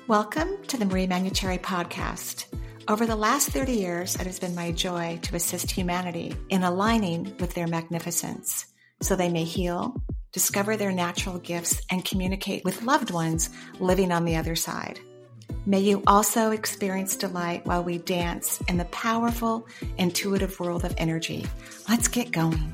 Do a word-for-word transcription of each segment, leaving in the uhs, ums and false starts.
Welcome to the Marie Manuchehri podcast. Over the last thirty years, it has been my joy to assist humanity in aligning with their magnificence so they may heal, discover their natural gifts, and communicate with loved ones living on the other side. May you also experience delight while we dance in the powerful, intuitive world of energy. Let's get going.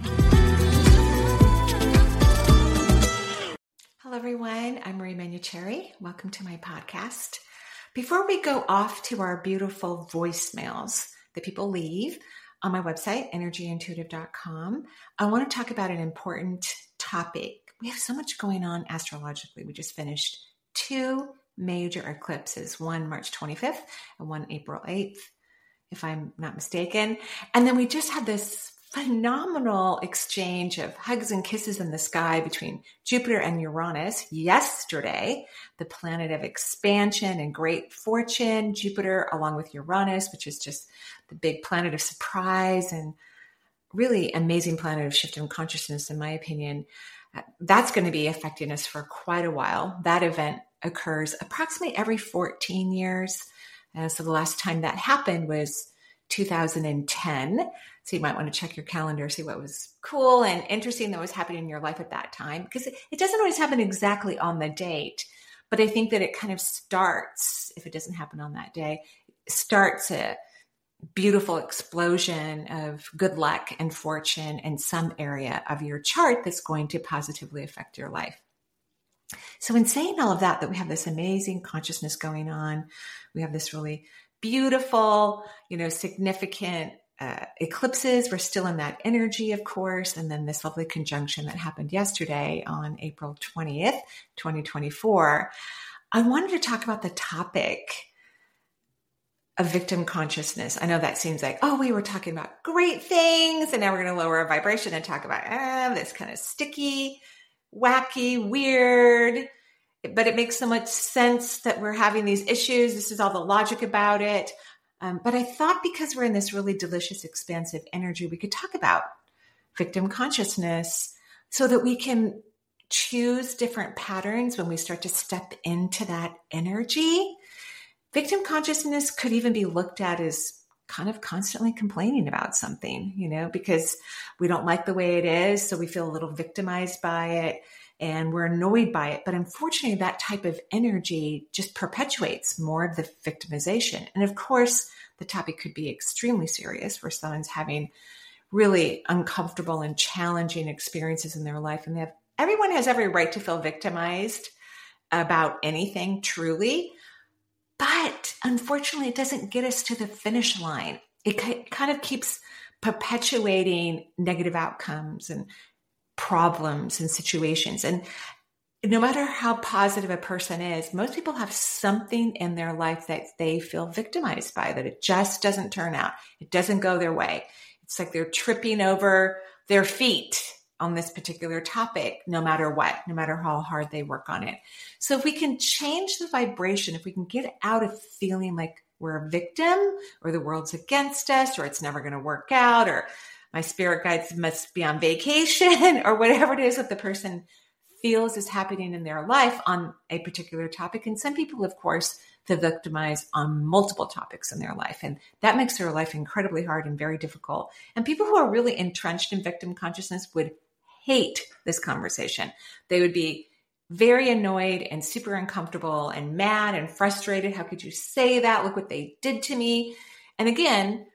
Hello, everyone. I'm Marie Manuchehri. Welcome to my podcast. Before we go off to our beautiful voicemails that people leave on my website, energy intuitive dot com, I want to talk about an important topic. We have so much going on astrologically. We just finished two major eclipses, one March twenty-fifth and one April eighth, if I'm not mistaken. And then we just had this phenomenal exchange of hugs and kisses in the sky between Jupiter and Uranus yesterday, the planet of expansion and great fortune, Jupiter along with Uranus, which is just the big planet of surprise and really amazing planet of shift in consciousness, in my opinion. That's going to be affecting us for quite a while. That event occurs approximately every fourteen years. Uh, so the last time that happened was two thousand ten. So you might want to check your calendar, see what was cool and interesting that was happening in your life at that time, because it, it doesn't always happen exactly on the date. But I think that it kind of starts, if it doesn't happen on that day, starts a beautiful explosion of good luck and fortune in some area of your chart that's going to positively affect your life. So in saying all of that, that we have this amazing consciousness going on, we have this really beautiful, you know, significant uh, eclipses. We're still in that energy, of course. And then this lovely conjunction that happened yesterday on April twentieth, twenty twenty-four. I wanted to talk about the topic of victim consciousness. I know that seems like, oh, we were talking about great things, and now we're going to lower our vibration and talk about ah, this kind of sticky, wacky, weird, but it makes so much sense that we're having these issues. This is all the logic about it. Um, but I thought because we're in this really delicious, expansive energy, we could talk about victim consciousness so that we can choose different patterns when we start to step into that energy. Victim consciousness could even be looked at as kind of constantly complaining about something, you know, because we don't like the way it is. So we feel a little victimized by it and we're annoyed by it. But unfortunately, that type of energy just perpetuates more of the victimization. And of course, the topic could be extremely serious where someone's having really uncomfortable and challenging experiences in their life. And they have, everyone has every right to feel victimized about anything, truly. But unfortunately, it doesn't get us to the finish line. It kind of keeps perpetuating negative outcomes and problems and situations. And no matter how positive a person is, most people have something in their life that they feel victimized by, that it just doesn't turn out. It doesn't go their way. It's like they're tripping over their feet on this particular topic, no matter what, no matter how hard they work on it. So if we can change the vibration, if we can get out of feeling like we're a victim or the world's against us or it's never going to work out or my spirit guides must be on vacation or whatever it is that the person feels is happening in their life on a particular topic. And some people, of course, feel victimized on multiple topics in their life. And that makes their life incredibly hard and very difficult. And people who are really entrenched in victim consciousness would hate this conversation. They would be very annoyed and super uncomfortable and mad and frustrated. How could you say that? Look what they did to me. And again,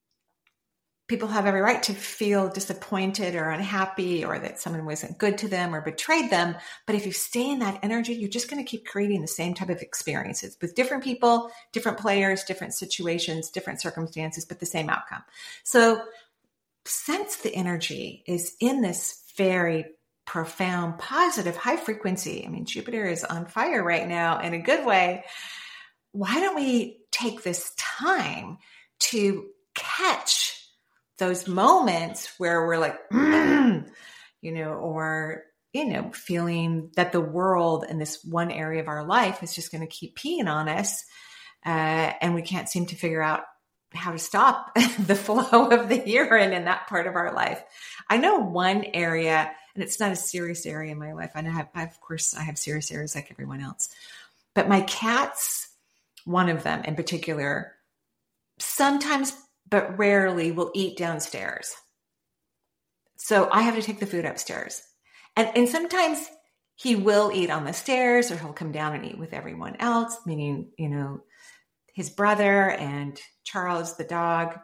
people have every right to feel disappointed or unhappy or that someone wasn't good to them or betrayed them. But if you stay in that energy, you're just going to keep creating the same type of experiences with different people, different players, different situations, different circumstances, but the same outcome. So since the energy is in this very profound, positive, high frequency, I mean, Jupiter is on fire right now in a good way. Why don't we take this time to catch those moments where we're like, mm, you know, or, you know, feeling that the world in this one area of our life is just going to keep peeing on us. Uh, and we can't seem to figure out how to stop the flow of the urine in that part of our life. I know one area, and it's not a serious area in my life. I have, I, of course, I have serious areas like everyone else, but my cats one of them in particular, sometimes, but rarely, will eat downstairs. So I have to take the food upstairs. And, and sometimes he will eat on the stairs, or he'll come down and eat with everyone else, meaning, you know, his brother and Charles, the dog.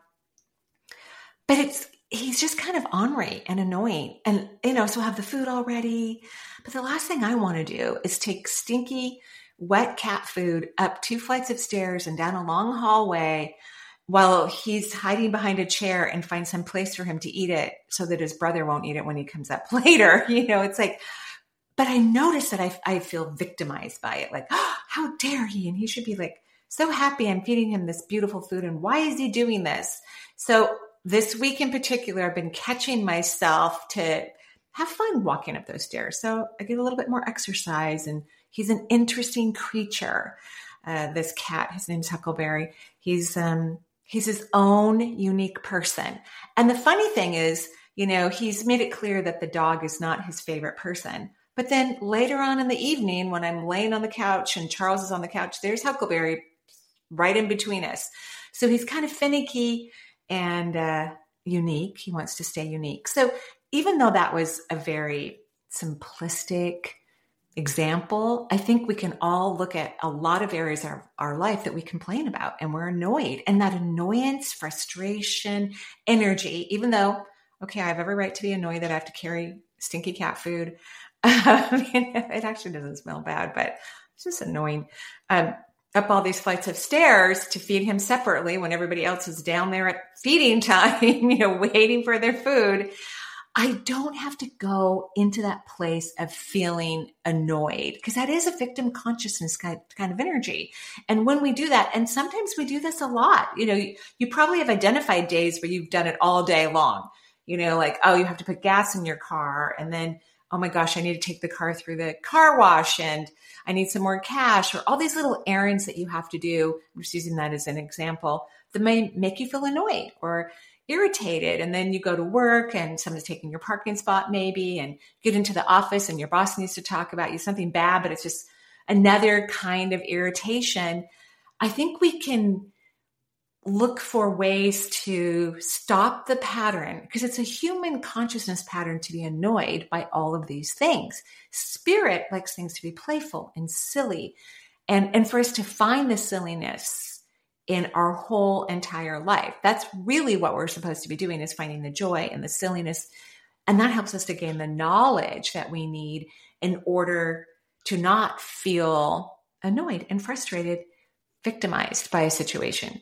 But it's, he's just kind of ornery and annoying. And, you know, so I have the food all ready. But the last thing I want to do is take stinky, wet cat food up two flights of stairs and down a long hallway while he's hiding behind a chair and find some place for him to eat it so that his brother won't eat it when he comes up later. You know, it's like, but I notice that I, I feel victimized by it. Like, oh, how dare he? And he should be like, so happy I'm feeding him this beautiful food. And why is he doing this? So this week in particular, I've been catching myself to have fun walking up those stairs. So I get a little bit more exercise, and he's an interesting creature. Uh, this cat, his name's Huckleberry. He's, um, he's his own unique person. And the funny thing is, you know, he's made it clear that the dog is not his favorite person. But then later on in the evening, when I'm laying on the couch and Charles is on the couch, there's Huckleberry right in between us. So he's kind of finicky and uh, unique. He wants to stay unique. So even though that was a very simplistic example, I think we can all look at a lot of areas of our life that we complain about and we're annoyed. And that annoyance, frustration, energy, even though, okay, I have every right to be annoyed that I have to carry stinky cat food. I mean, it actually doesn't smell bad, but it's just annoying. Um, up all these flights of stairs to feed him separately when everybody else is down there at feeding time, you know, waiting for their food. I don't have to go into that place of feeling annoyed, because that is a victim consciousness kind of energy. And when we do that, and sometimes we do this a lot, you know, you, you probably have identified days where you've done it all day long, you know, like, oh, you have to put gas in your car, and then, oh my gosh, I need to take the car through the car wash, and I need some more cash, or all these little errands that you have to do. I'm just using that as an example that may make you feel annoyed or irritated. And then you go to work and someone's taking your parking spot maybe, and get into the office and your boss needs to talk about you, something bad, but it's just another kind of irritation. I think we can look for ways to stop the pattern, because it's a human consciousness pattern to be annoyed by all of these things. Spirit likes things to be playful and silly, and, and for us to find the silliness in our whole entire life. That's really what we're supposed to be doing, is finding the joy and the silliness. And that helps us to gain the knowledge that we need in order to not feel annoyed and frustrated, victimized by a situation.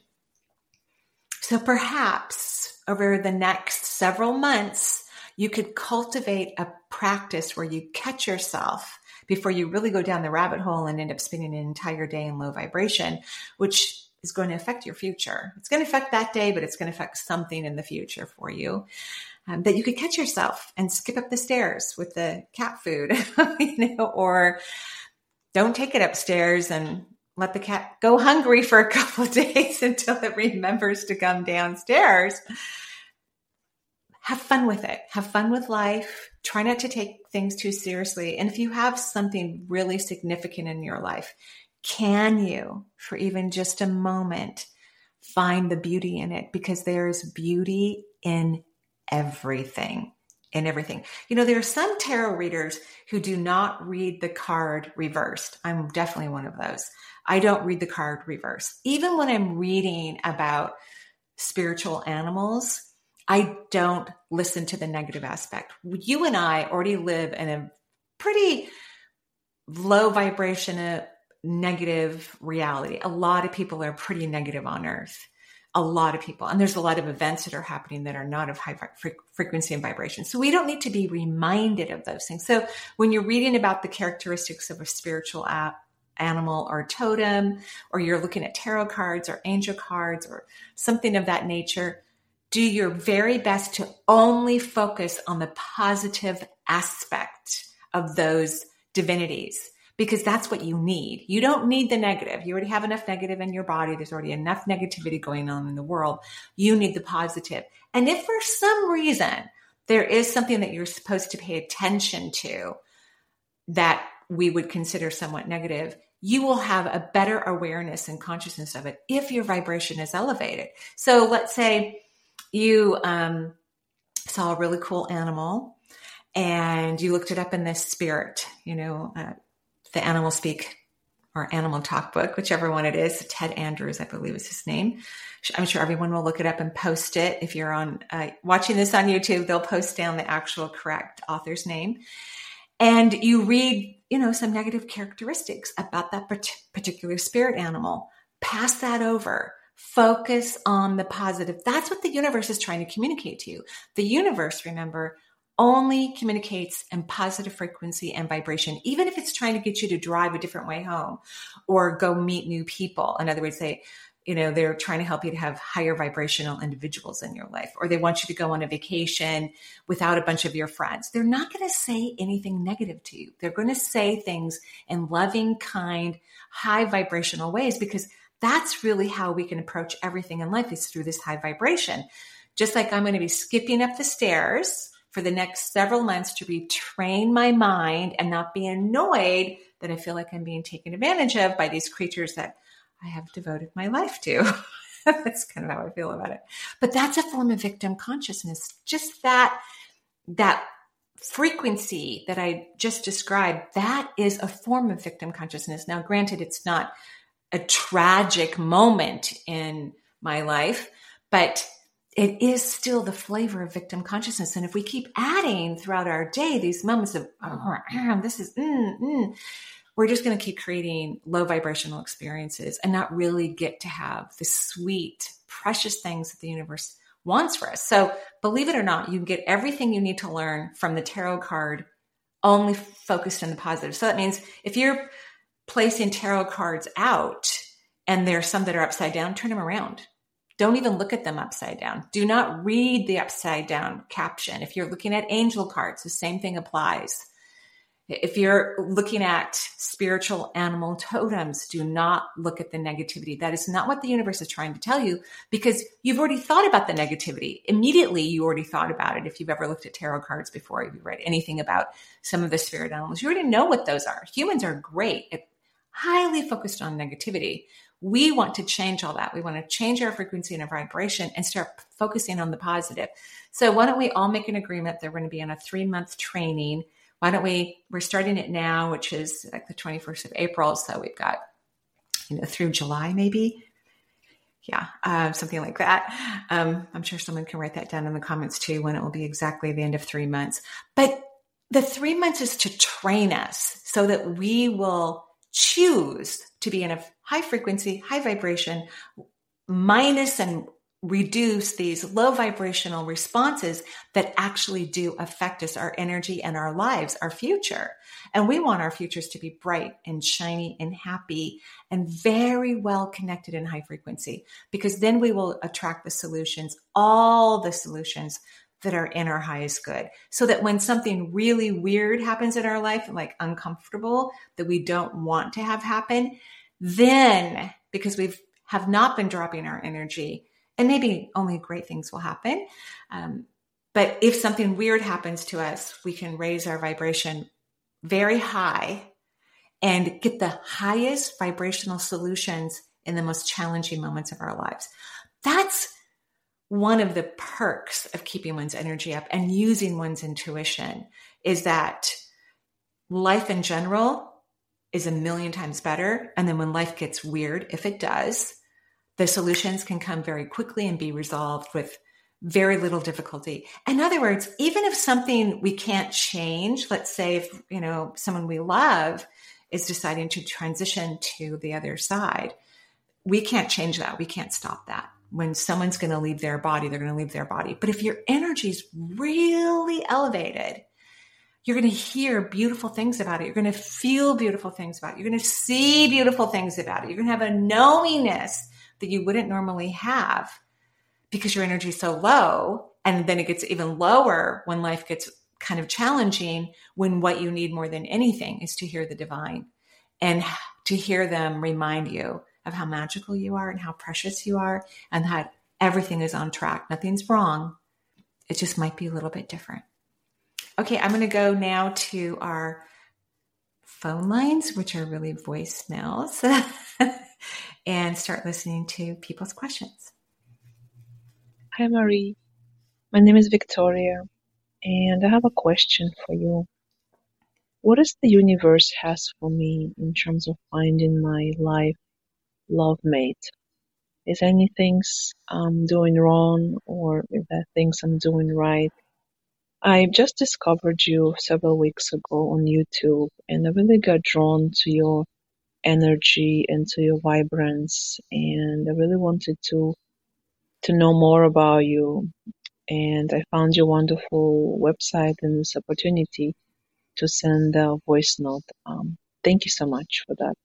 So perhaps over the next several months, you could cultivate a practice where you catch yourself before you really go down the rabbit hole and end up spending an entire day in low vibration, which is going to affect your future. It's going to affect that day, but it's going to affect something in the future for you. Um, that you could catch yourself and skip up the stairs with the cat food, you know, or don't take it upstairs and let the cat go hungry for a couple of days until it remembers to come downstairs. Have fun with it. Have fun with life. Try not to take things too seriously. And if you have something really significant in your life, can you, for even just a moment, find the beauty in it? Because there's beauty in everything, in everything. You know, there are some tarot readers who do not read the card reversed. I'm definitely one of those. I don't read the card reverse. Even when I'm reading about spiritual animals, I don't listen to the negative aspect. You and I already live in a pretty low vibration, a negative reality. A lot of people are pretty negative on Earth. A lot of people. And there's a lot of events that are happening that are not of high frequency and vibration. So we don't need to be reminded of those things. So when you're reading about the characteristics of a spiritual app, animal or totem, or you're looking at tarot cards or angel cards or something of that nature, do your very best to only focus on the positive aspect of those divinities, because that's what you need. You don't need the negative. You already have enough negative in your body. There's already enough negativity going on in the world. You need the positive. And if for some reason there is something that you're supposed to pay attention to that we would consider somewhat negative, you will have a better awareness and consciousness of it if your vibration is elevated. So let's say you um, saw a really cool animal and you looked it up in this spirit, you know, uh, the Animal Speak or Animal Talk book, whichever one it is. Ted Andrews, I believe is his name. I'm sure everyone will look it up and post it. If you're on uh, watching this on YouTube, they'll post down the actual correct author's name. And you read, you know, some negative characteristics about that particular spirit animal. Pass that over. Focus on the positive. That's what the universe is trying to communicate to you. The universe, remember, only communicates in positive frequency and vibration, even if it's trying to get you to drive a different way home or go meet new people. In other words, they, you know, they're trying to help you to have higher vibrational individuals in your life, or they want you to go on a vacation without a bunch of your friends. They're not going to say anything negative to you. They're going to say things in loving, kind, high vibrational ways, because that's really how we can approach everything in life, is through this high vibration. Just like I'm going to be skipping up the stairs for the next several months to retrain my mind and not be annoyed that I feel like I'm being taken advantage of by these creatures that I have devoted my life to. That's kind of how I feel about it. But that's a form of victim consciousness. Just that, that frequency that I just described, that is a form of victim consciousness. Now, granted, it's not a tragic moment in my life, but it is still the flavor of victim consciousness. And if we keep adding throughout our day these moments of, oh, this is, mm, mm, we're just going to keep creating low vibrational experiences and not really get to have the sweet, precious things that the universe wants for us. So believe it or not, you get everything you need to learn from the tarot card, only focused on the positive. So that means if you're placing tarot cards out and there's some that are upside down, turn them around. Don't even look at them upside down. Do not read the upside down caption. If you're looking at angel cards, the same thing applies. If you're looking at spiritual animal totems, do not look at the negativity. That is not what the universe is trying to tell you, because you've already thought about the negativity. Immediately, you already thought about it. If you've ever looked at tarot cards before, if you've read anything about some of the spirit animals, you already know what those are. Humans are great at highly focused on negativity. We want to change all that. We want to change our frequency and our vibration and start focusing on the positive. So why don't we all make an agreement that we're going to be on a three-month training. Why don't we, we're starting it now, which is like the twenty-first of April. So we've got, you know, through July, maybe. Yeah, um, something like that. Um, I'm sure someone can write that down in the comments too, when it will be exactly the end of three months. But the three months is to train us so that we will choose to be in a high frequency, high vibration, minus and reduce these low vibrational responses that actually do affect us, our energy and our lives, our future. And we want our futures to be bright and shiny and happy and very well connected in high frequency, because then we will attract the solutions, all the solutions that are in our highest good, so that when something really weird happens in our life, like uncomfortable, that we don't want to have happen, then because we've have not been dropping our energy, and maybe only great things will happen. Um, but if something weird happens to us, we can raise our vibration very high and get the highest vibrational solutions in the most challenging moments of our lives. That's one of the perks of keeping one's energy up and using one's intuition, is that life in general is a million times better. And then when life gets weird, if it does, the solutions can come very quickly and be resolved with very little difficulty. In other words, even if something we can't change, let's say if, you know, someone we love is deciding to transition to the other side, we can't change that. We can't stop that. When someone's going to leave their body, they're going to leave their body. But if your energy is really elevated, you're going to hear beautiful things about it. You're going to feel beautiful things about it. You're going to see beautiful things about it. You're going to have a knowingness that you wouldn't normally have because your energy is so low. And then it gets even lower when life gets kind of challenging, when what you need more than anything is to hear the divine and to hear them remind you of how magical you are and how precious you are, and that everything is on track. Nothing's wrong. It just might be a little bit different. Okay, I'm going to go now to our phone lines, which are really voicemails, and start listening to people's questions. Hi, Marie. My name is Victoria, and I have a question for you. What does the universe has for me in terms of finding my life love mate? Is there any things I'm doing wrong, or is there things I'm doing right? I just discovered you several weeks ago on YouTube, and I really got drawn to your energy and to your vibrance, and I really wanted to to know more about you. And I found your wonderful website and this opportunity to send a voice note. Um, thank you so much for that.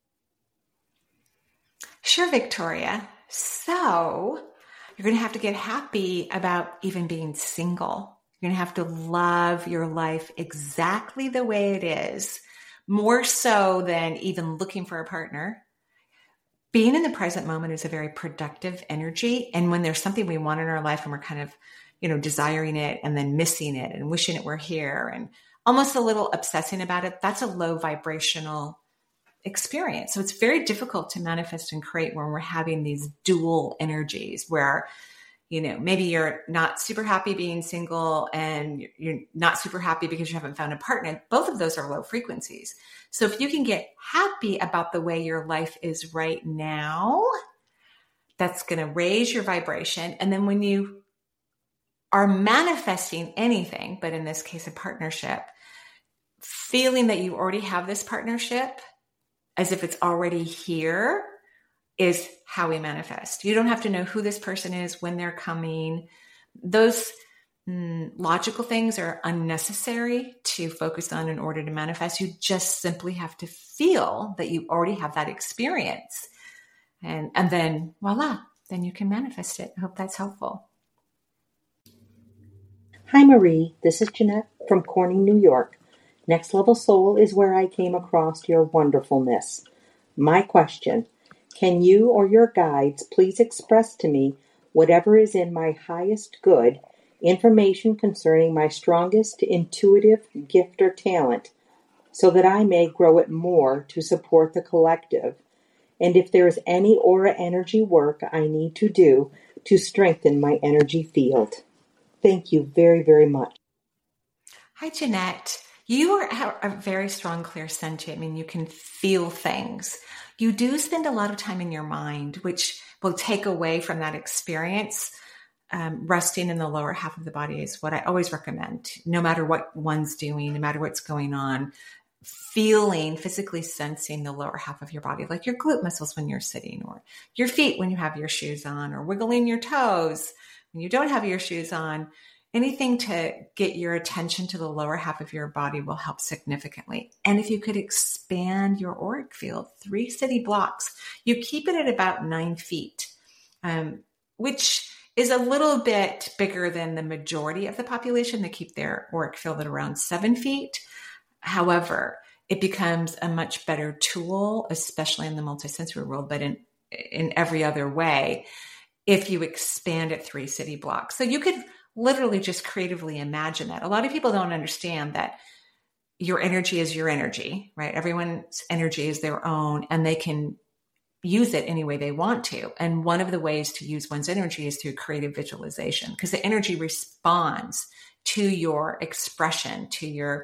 Sure, Victoria. So you're going to have to get happy about even being single. You're going to have to love your life exactly the way it is, more so than even looking for a partner. Being in the present moment is a very productive energy. And when there's something we want in our life and we're kind of, you know, desiring it and then missing it and wishing it were here and almost a little obsessing about it, that's a low vibrational experience. So it's very difficult to manifest and create when we're having these dual energies where, you know, maybe you're not super happy being single and you're not super happy because you haven't found a partner. Both of those are low frequencies. So if you can get happy about the way your life is right now, that's going to raise your vibration. And then when you are manifesting anything, but in this case, a partnership, feeling that you already have this partnership as if it's already here is how we manifest. You don't have to know who this person is, when they're coming. Those mm, logical things are unnecessary to focus on in order to manifest. You just simply have to feel that you already have that experience. And, and then voila, then you can manifest it. I hope that's helpful. Hi, Marie. This is Jeanette from Corning, New York. Next Level Soul is where I came across your wonderfulness. My question, can you or your guides please express to me whatever is in my highest good, information concerning my strongest intuitive gift or talent, so that I may grow it more to support the collective, and if there is any aura energy work I need to do to strengthen my energy field. Thank you very, very much. Hi, Jeanette. You are a very strong clairsentient. I mean, you can feel things. You do spend a lot of time in your mind, which will take away from that experience. Um, resting in the lower half of the body is what I always recommend, no matter what one's doing, no matter what's going on. Feeling, physically sensing the lower half of your body, like your glute muscles when you're sitting, or your feet when you have your shoes on, or wiggling your toes when you don't have your shoes on. Anything to get your attention to the lower half of your body will help significantly. And if you could expand your auric field, three city blocks, you keep it at about nine feet, um, which is a little bit bigger than the majority of the population. They keep their auric field at around seven feet. However, it becomes a much better tool, especially in the multisensory world, but in, in every other way, if you expand it three city blocks. So you could literally just creatively imagine that. A lot of people don't understand that your energy is your energy, right? Everyone's energy is their own, and they can use it any way they want to. And one of the ways to use one's energy is through creative visualization, because the energy responds to your expression, to your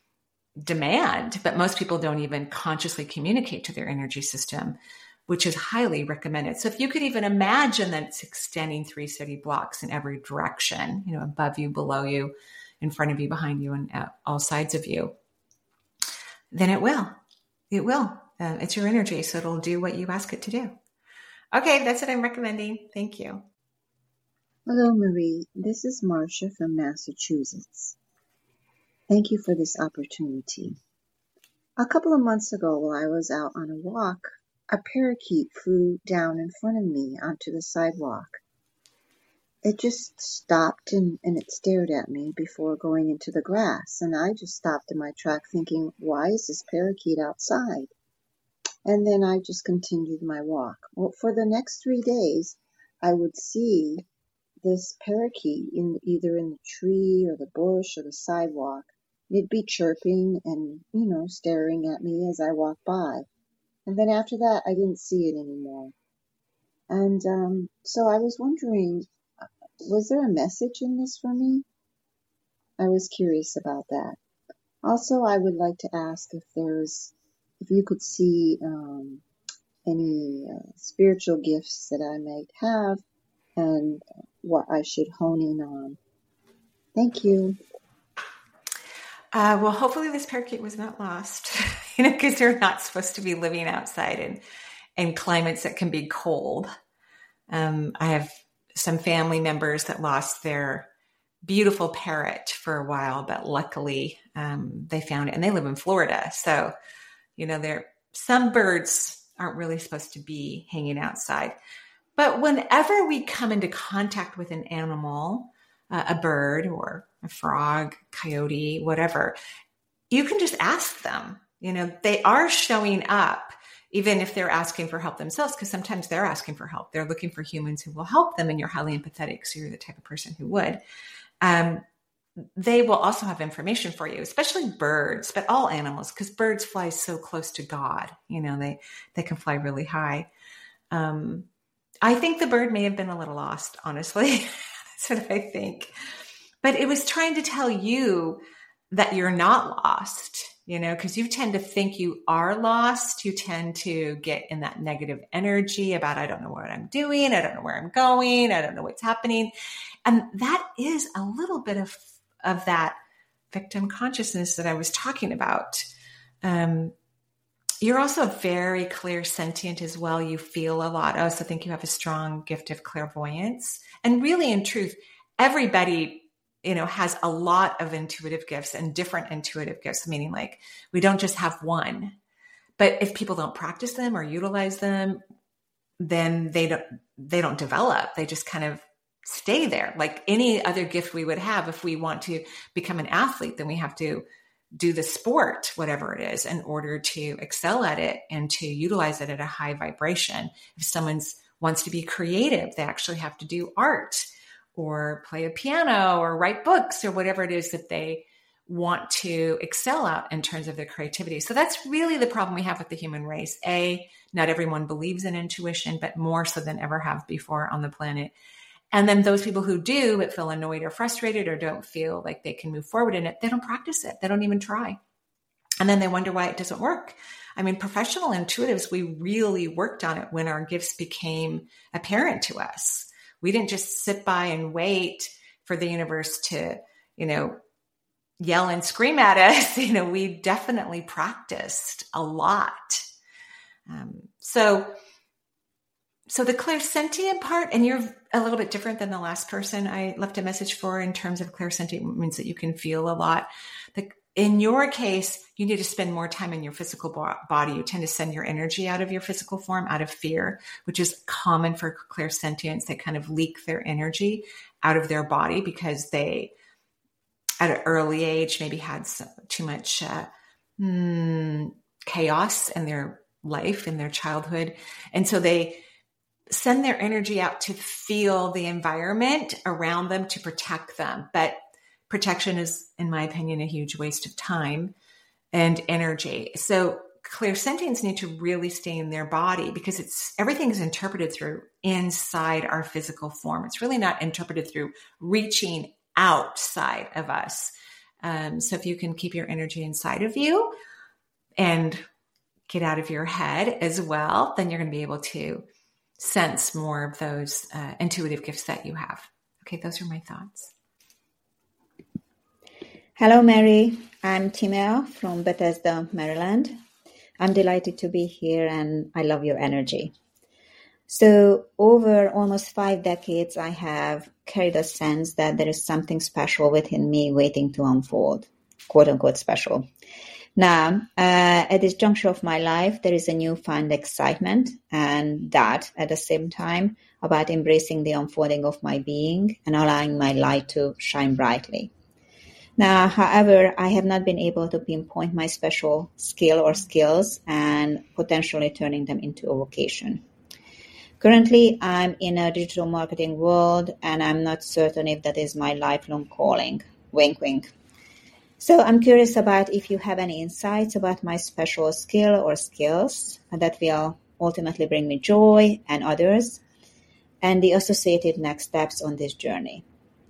demand. But most people don't even consciously communicate to their energy system, which is highly recommended. So if you could even imagine that it's extending three city blocks in every direction, you know, above you, below you, in front of you, behind you, and at all sides of you, then it will. It will. Uh, it's your energy, so it'll do what you ask it to do. Okay, that's what I'm recommending. Thank you. Hello, Marie. This is Marcia from Massachusetts. Thank you for this opportunity. A couple of months ago, while I was out on a walk, a parakeet flew down in front of me onto the sidewalk. It just stopped and, and it stared at me before going into the grass, and I just stopped in my track thinking, why is this parakeet outside? And then I just continued my walk. Well, for the next three days, I would see this parakeet in either in the tree or the bush or the sidewalk, It'd be chirping and, you know, staring at me as I walked by. And then after that, I didn't see it anymore. And um, so I was wondering, was there a message in this for me? I was curious about that. Also, I would like to ask if there's, if you could see um, any uh, spiritual gifts that I might have and what I should hone in on. Thank you. Uh, well, hopefully this parakeet was not lost, you know, because they're not supposed to be living outside in, in climates that can be cold. Um, I have some family members that lost their beautiful parrot for a while, but luckily um, they found it, and they live in Florida. So, you know, there some birds aren't really supposed to be hanging outside. But whenever we come into contact with an animal, uh, a bird or a frog, coyote, whatever, you can just ask them. You know, they are showing up, even if they're asking for help themselves, because sometimes they're asking for help. They're looking for humans who will help them, and you're highly empathetic, so you're the type of person who would. Um, they will also have information for you, especially birds, but all animals, because birds fly so close to God. You know, they, they can fly really high. Um, I think the bird may have been a little lost, honestly. That's what I think. But it was trying to tell you that you're not lost, you know, because you tend to think you are lost. You tend to get in that negative energy about, I don't know what I'm doing. I don't know where I'm going. I don't know what's happening. And that is a little bit of, of that victim consciousness that I was talking about. Um, you're also very clairsentient as well. You feel a lot. I also think you have a strong gift of clairvoyance. And really, in truth, everybody, you know, has a lot of intuitive gifts and different intuitive gifts, meaning like we don't just have one. But if people don't practice them or utilize them, then they don't, they don't develop. They just kind of stay there. Like any other gift we would have, if we want to become an athlete, then we have to do the sport, whatever it is, in order to excel at it and to utilize it at a high vibration. If someone wants to be creative, they actually have to do art or play a piano or write books or whatever it is that they want to excel at in terms of their creativity. So that's really the problem we have with the human race. A, not everyone believes in intuition, but more so than ever have before on the planet. And then those people who do, but feel annoyed or frustrated or don't feel like they can move forward in it, they don't practice it. They don't even try. And then they wonder why it doesn't work. I mean, professional intuitives, we really worked on it when our gifts became apparent to us. We didn't just sit by and wait for the universe to, you know, yell and scream at us. You know, we definitely practiced a lot. Um, so, so the clairsentient part, and you're a little bit different than the last person I left a message for in terms of clairsentient, means that you can feel a lot. The, in your case, you need to spend more time in your physical body. You tend to send your energy out of your physical form, out of fear, which is common for clairsentients. They kind of leak their energy out of their body because they, at an early age, maybe had some, too much uh, hmm, chaos in their life, in their childhood. And so they send their energy out to feel the environment around them to protect them. But protection is, in my opinion, a huge waste of time and energy. So clairsentients need to really stay in their body because it's everything is interpreted through inside our physical form. It's really not interpreted through reaching outside of us. Um, so if you can keep your energy inside of you and get out of your head as well, then you're going to be able to sense more of those uh, intuitive gifts that you have. Okay, those are my thoughts. Hello, Mary. I'm Timea from Bethesda, Maryland. I'm delighted to be here and I love your energy. So over almost five decades, I have carried a sense that there is something special within me waiting to unfold, quote unquote special. Now, uh, at this juncture of my life, there is a newfound excitement and that at the same time about embracing the unfolding of my being and allowing my light to shine brightly. Now, however, I have not been able to pinpoint my special skill or skills and potentially turning them into a vocation. Currently, I'm in a digital marketing world and I'm not certain if that is my lifelong calling. Wink, wink. So I'm curious about if you have any insights about my special skill or skills that will ultimately bring me joy and others, and the associated next steps on this journey.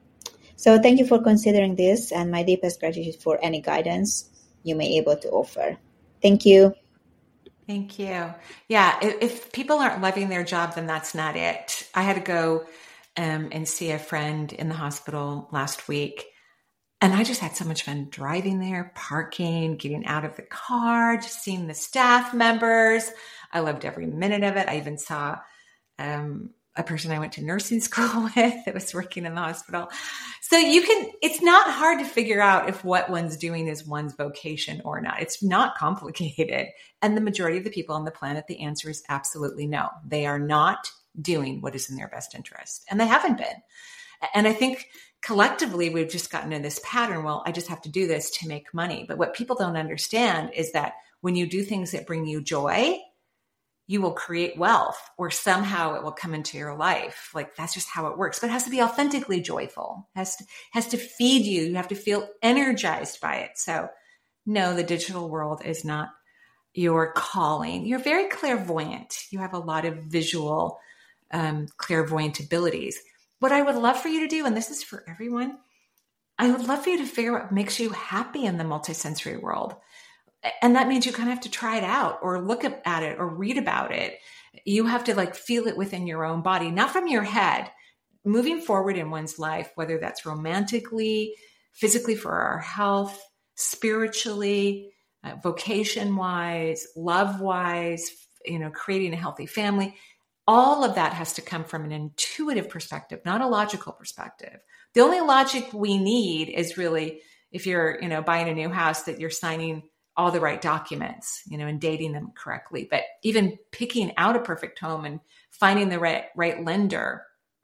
So thank you for considering this, and my deepest gratitude for any guidance you may be able to offer. Thank you. Thank you. Yeah, if, if people aren't loving their job, then that's not it. I had to go um, and see a friend in the hospital last week, and I just had so much fun driving there, parking, getting out of the car, just seeing the staff members. I loved every minute of it. I even saw um, a person I went to nursing school with that was working in the hospital. So you can, it's not hard to figure out if what one's doing is one's vocation or not. It's not complicated. And the majority of the people on the planet, the answer is absolutely no. They are not doing what is in their best interest. And they haven't been. And I think collectively, we've just gotten in this pattern. Well, I just have to do this to make money. But what people don't understand is that when you do things that bring you joy, you will create wealth, or somehow it will come into your life. Like, that's just how it works. But it has to be authentically joyful. It has to, has to feed you. You have to feel energized by it. So no, the digital world is not your calling. You're very clairvoyant. You have a lot of visual, um, clairvoyant abilities. What I would love for you to do, and this is for everyone, I would love for you to figure out what makes you happy in the multisensory world. And that means you kind of have to try it out or look at it or read about it. You have to like feel it within your own body, not from your head. Moving forward in one's life, whether that's romantically, physically for our health, spiritually, uh, vocation-wise, love-wise, you know, creating a healthy family, all of that has to come from an intuitive perspective, not a logical perspective. The only logic we need is really if you're, you know, buying a new house, that you're signing all the right documents, you know, and dating them correctly. But even picking out a perfect home and finding the right, right lender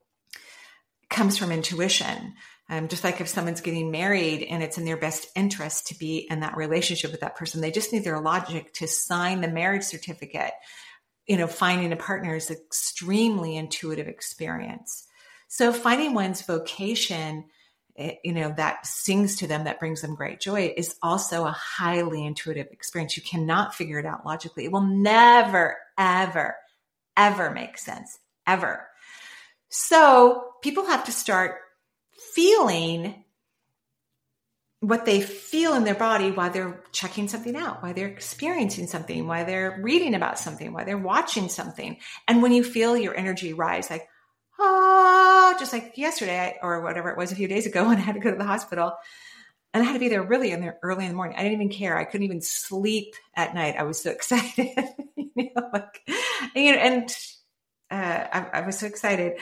comes from intuition. Um, just like if someone's getting married and it's in their best interest to be in that relationship with that person, they just need their logic to sign the marriage certificate. You know, finding a partner is an extremely intuitive experience. So finding one's vocation, you know, that sings to them, that brings them great joy, is also a highly intuitive experience. You cannot figure it out logically. It will never, ever, ever make sense, ever. So people have to start feeling what they feel in their body while they're checking something out, while they're experiencing something, while they're reading about something, while they're watching something. And when you feel your energy rise, like, oh, just like yesterday or whatever it was a few days ago when I had to go to the hospital, and I had to be there really in there early in the morning. I didn't even care. I couldn't even sleep at night. I was so excited, you know, like, you know, and uh, I, I was so excited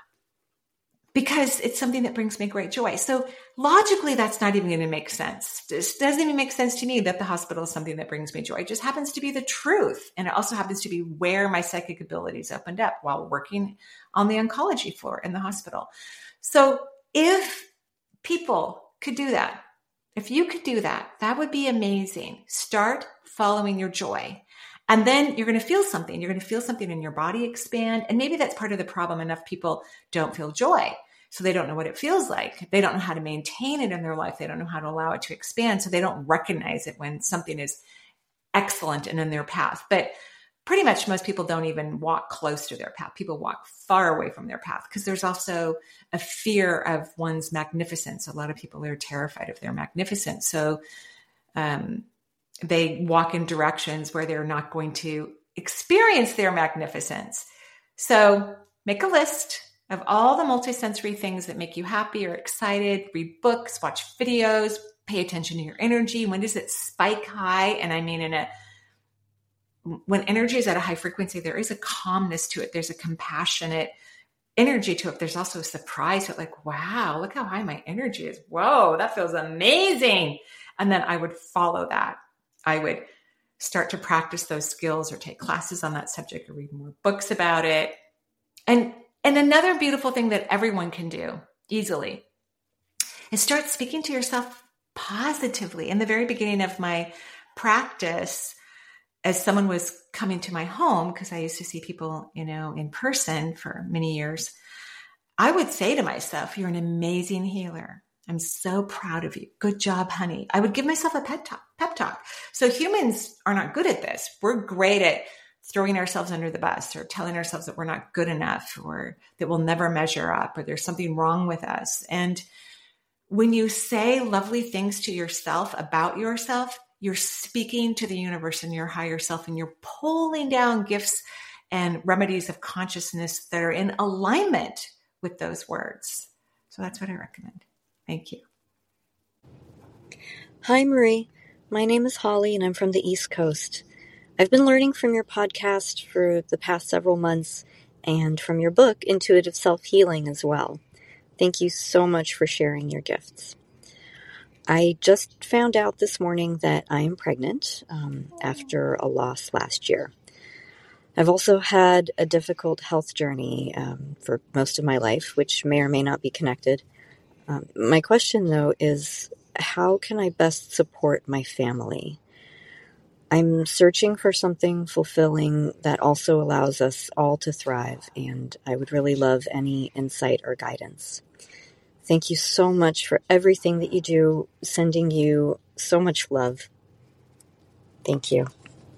because it's something that brings me great joy. So logically, that's not even going to make sense. This doesn't even make sense to me that the hospital is something that brings me joy. It just happens to be the truth. And it also happens to be where my psychic abilities opened up while working on the oncology floor in the hospital. So if people could do that, if you could do that, that would be amazing. Start following your joy. And then you're going to feel something. You're going to feel something in your body expand. And maybe that's part of the problem. Enough people don't feel joy. So they don't know what it feels like. They don't know how to maintain it in their life. They don't know how to allow it to expand. So they don't recognize it when something is excellent and in their path. But pretty much most people don't even walk close to their path. People walk far away from their path because there's also a fear of one's magnificence. A lot of people are terrified of their magnificence. So um, they walk in directions where they're not going to experience their magnificence. So make a list of all the multisensory things that make you happy or excited. Read books, watch videos, pay attention to your energy. When does it spike high? And I mean, in a when energy is at a high frequency, there is a calmness to it. There's a compassionate energy to it. There's also a surprise to it, like, wow, look how high my energy is. Whoa, that feels amazing. And then I would follow that. I would start to practice those skills or take classes on that subject or read more books about it. And And another beautiful thing that everyone can do easily is start speaking to yourself positively. In the very beginning of my practice, as someone was coming to my home, because I used to see people, you know, in person for many years, I would say to myself, you're an amazing healer. I'm so proud of you. Good job, honey. I would give myself a pep talk. Pep talk. So humans are not good at this. We're great at throwing ourselves under the bus or telling ourselves that we're not good enough or that we'll never measure up or there's something wrong with us. And when you say lovely things to yourself about yourself, you're speaking to the universe and your higher self, and you're pulling down gifts and remedies of consciousness that are in alignment with those words. So that's what I recommend. Thank you. Hi, Marie. My name is Holly, and I'm from the East Coast. I've been learning from your podcast for the past several months and from your book, Intuitive Self-Healing, as well. Thank you so much for sharing your gifts. I just found out this morning that I am pregnant um, after a loss last year. I've also had a difficult health journey um, for most of my life, which may or may not be connected. Um, my question, though, is how can I best support my family? I'm searching for something fulfilling that also allows us all to thrive, and I would really love any insight or guidance. Thank you so much for everything that you do. Sending you so much love. Thank you.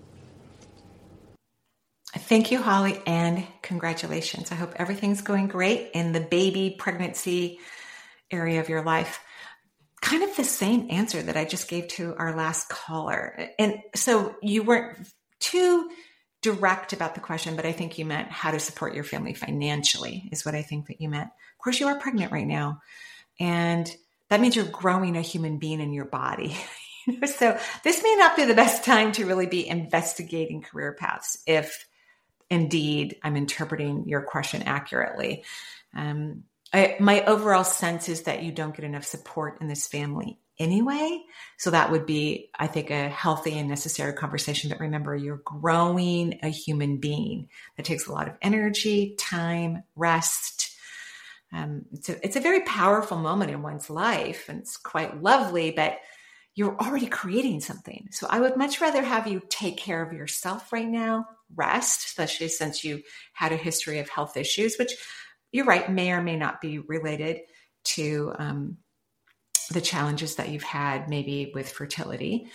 Thank you, Holly, and congratulations. I hope everything's going great in the baby pregnancy area of your life. Kind of the same answer that I just gave to our last caller. And so you weren't too direct about the question, but I think you meant how to support your family financially is what I think that you meant. Of course, you are pregnant right now, and that means you're growing a human being in your body. So this may not be the best time to really be investigating career paths if indeed I'm interpreting your question accurately. Um, I, my overall sense is that you don't get enough support in this family anyway. So that would be, I think, a healthy and necessary conversation. But remember, you're growing a human being. That takes a lot of energy, time, rest. Um, it's a, it's a very powerful moment in one's life, and it's quite lovely, but you're already creating something. So I would much rather have you take care of yourself right now, rest, especially since you had a history of health issues, which you're right, may or may not be related to um, the challenges that you've had maybe with fertility.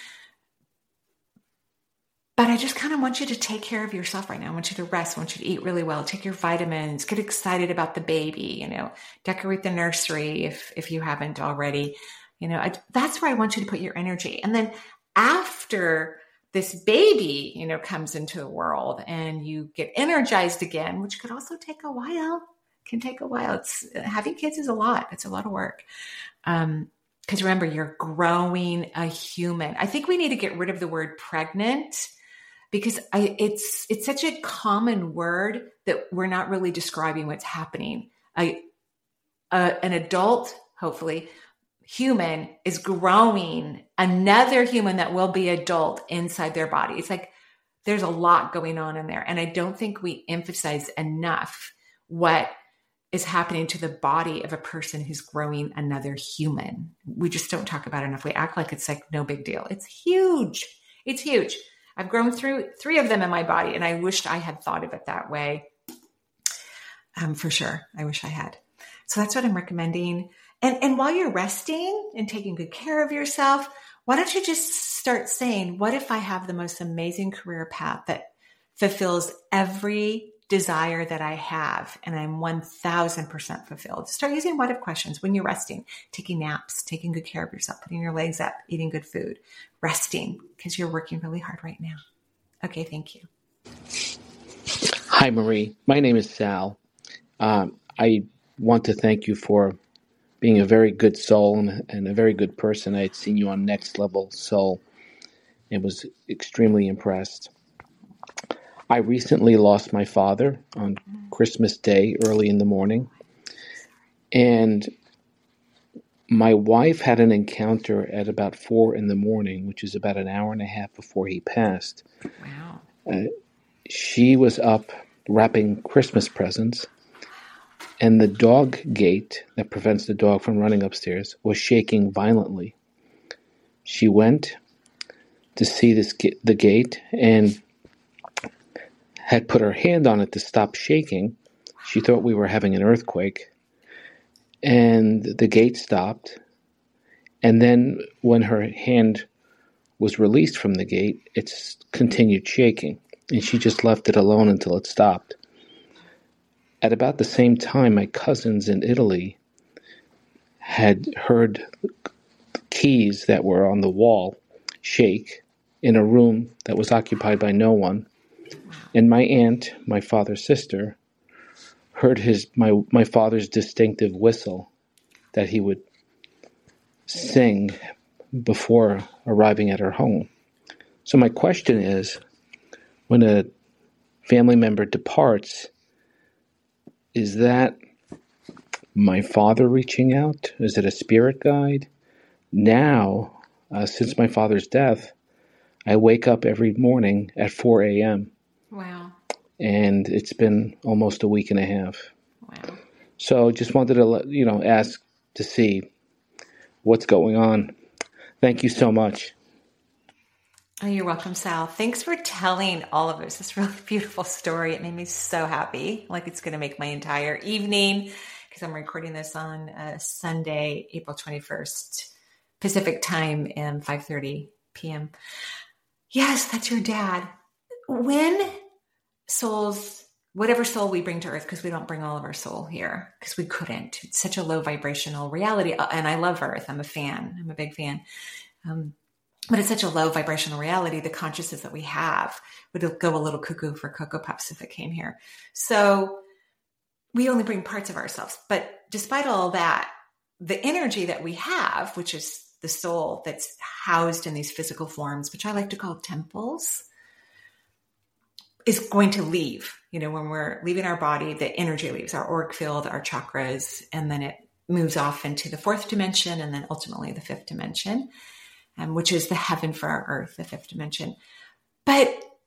But I just kind of want you to take care of yourself right now. I want you to rest. I want you to eat really well, take your vitamins, get excited about the baby, you know, decorate the nursery if, if you haven't already. You know, I, that's where I want you to put your energy. And then after this baby, you know, comes into the world and you get energized again, which could also take a while, can take a while. It's having kids is a lot. It's a lot of work. Um, because remember, you're growing a human. I think we need to get rid of the word pregnant because I, it's, it's such a common word that we're not really describing what's happening. I, uh, an adult, hopefully, human is growing another human that will be adult inside their body. It's like there's a lot going on in there. And I don't think we emphasize enough what is happening to the body of a person who's growing another human. We just don't talk about it enough. We act like it's like no big deal. It's huge. It's huge. I've grown through three of them in my body, and I wished I had thought of it that way. Um, for sure. I wish I had. So that's what I'm recommending. And, and while you're resting and taking good care of yourself, why don't you just start saying, what if I have the most amazing career path that fulfills every desire that I have, and I'm one thousand percent fulfilled? Start using what if questions when you're resting, taking naps, taking good care of yourself, putting your legs up, eating good food, resting because you're working really hard right now. Okay, thank you. Hi, Marie. My name is Sal. Um, I want to thank you for being a very good soul and, and a very good person. I had seen you on Next Level Soul and was extremely impressed. I recently lost my father on Christmas Day, early in the morning. And my wife had an encounter at about four in the morning, which is about an hour and a half before he passed. Wow. Uh, she was up wrapping Christmas presents, and the dog gate that prevents the dog from running upstairs was shaking violently. She went to see this the gate and had put her hand on it to stop shaking. She thought we were having an earthquake. And the gate stopped. And then when her hand was released from the gate, it's continued shaking, and she just left it alone until it stopped. At about the same time, my cousins in Italy had heard keys that were on the wall shake in a room that was occupied by no one. And my aunt, my father's sister, heard his my, my father's distinctive whistle that he would sing before arriving at her home. So my question is, when a family member departs, is that my father reaching out? Is it a spirit guide? Now, uh, since my father's death, I wake up every morning at four a.m. Wow. And it's been almost a week and a half. Wow. So just wanted to, you know, ask to see what's going on. Thank you so much. Oh, you're welcome, Sal. Thanks for telling all of us this really beautiful story. It made me so happy. Like it's going to make my entire evening, because I'm recording this on uh, Sunday, April twenty-first, Pacific time, and five thirty p.m. Yes, that's your dad. When souls, whatever soul we bring to earth, because we don't bring all of our soul here, because we couldn't. It's such a low vibrational reality. And I love Earth. I'm a fan. I'm a big fan. Um, But it's such a low vibrational reality, the consciousness that we have would go a little cuckoo for Cocoa Puffs if it came here. So we only bring parts of ourselves. But despite all that, the energy that we have, which is the soul that's housed in these physical forms, which I like to call temples, is going to leave. You know, when we're leaving our body, the energy leaves our auric field, our chakras, and then it moves off into the fourth dimension and then ultimately the fifth dimension. Um, which is the heaven for our earth, the fifth dimension. But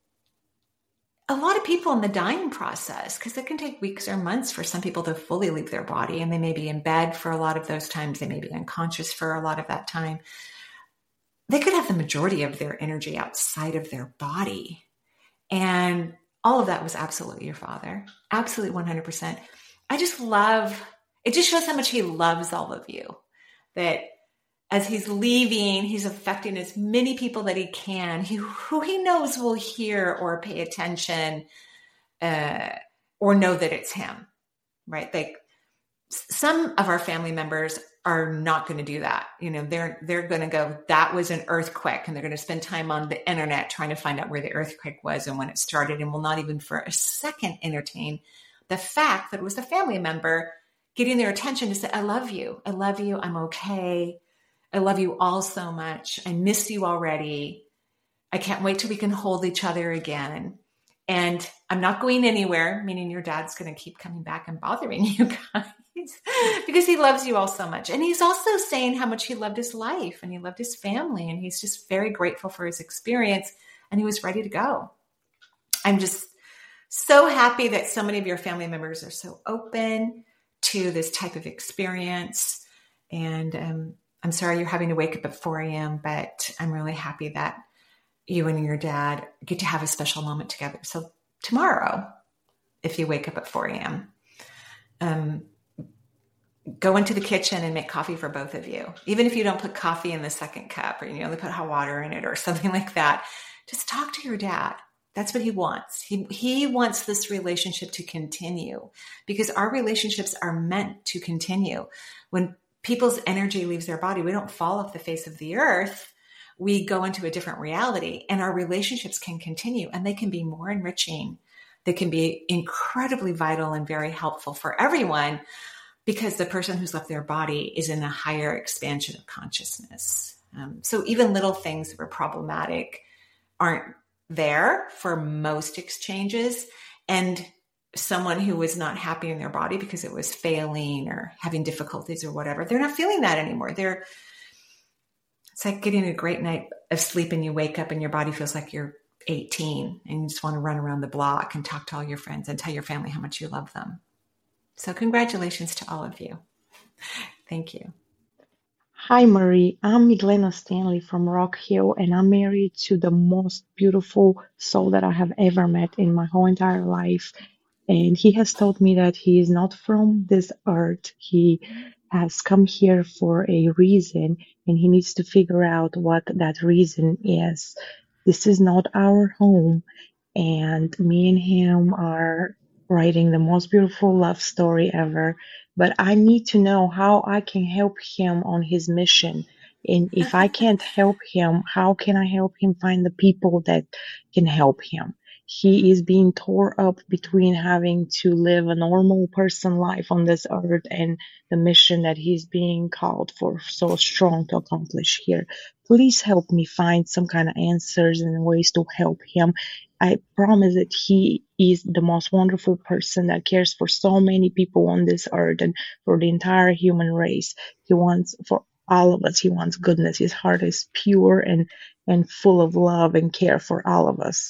a lot of people in the dying process, because it can take weeks or months for some people to fully leave their body, and they may be in bed for a lot of those times, they may be unconscious for a lot of that time, they could have the majority of their energy outside of their body. And all of that was absolutely your father, absolutely one hundred percent. I just love, it just shows how much he loves all of you, that as he's leaving, he's affecting as many people that he can, who, who he knows will hear or pay attention uh, or know that it's him, right? Like some of our family members are not going to do that. You know, they're they're going to go, that was an earthquake, and they're going to spend time on the internet trying to find out where the earthquake was and when it started, and will not even for a second entertain the fact that it was a family member getting their attention to say, I love you. I love you. I'm okay. I love you all so much. I miss you already. I can't wait till we can hold each other again. And I'm not going anywhere, meaning your dad's going to keep coming back and bothering you guys because he loves you all so much. And he's also saying how much he loved his life and he loved his family. And he's just very grateful for his experience. And he was ready to go. I'm just so happy that so many of your family members are so open to this type of experience. And, um, I'm sorry you're having to wake up at four a.m., but I'm really happy that you and your dad get to have a special moment together. So tomorrow, if you wake up at four a.m., um, go into the kitchen and make coffee for both of you. Even if you don't put coffee in the second cup or you only put hot water in it or something like that, just talk to your dad. That's what he wants. He, he wants this relationship to continue because our relationships are meant to continue. When people's energy leaves their body, we don't fall off the face of the earth. We go into a different reality, and our relationships can continue, and they can be more enriching. They can be incredibly vital and very helpful for everyone because the person who's left their body is in a higher expansion of consciousness. Um, so even little things that were problematic aren't there for most exchanges. And someone who was not happy in their body because it was failing or having difficulties or whatever, they're not feeling that anymore. They're, it's like getting a great night of sleep and you wake up and your body feels like you're eighteen and you just want to run around the block and talk to all your friends and tell your family how much you love them. So congratulations to all of you. Thank you. Hi, Marie. I'm Miglena Stanley from Rock Hill, and I'm married to the most beautiful soul that I have ever met in my whole entire life. And he has told me that he is not from this earth. He has come here for a reason, and he needs to figure out what that reason is. This is not our home, and me and him are writing the most beautiful love story ever. But I need to know how I can help him on his mission. And if I can't help him, how can I help him find the people that can help him? He is being tore up between having to live a normal person life on this earth and the mission that he's being called for so strong to accomplish here. Please help me find some kind of answers and ways to help him. I promise that he is the most wonderful person that cares for so many people on this earth and for the entire human race. He wants for all of us. He wants goodness. His heart is pure and, and full of love and care for all of us.